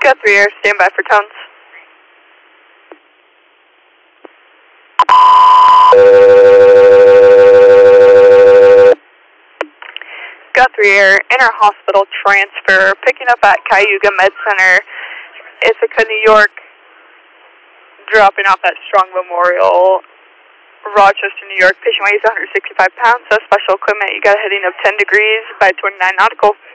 Guthrie Air, stand by for tones. Guthrie Air, inter-hospital transfer, picking up at Cayuga Med Center, Ithaca, New York, dropping off at Strong Memorial, Rochester, New York. Patient weighs 165 pounds, so special equipment. You got a heading of 10 degrees by 29 nautical.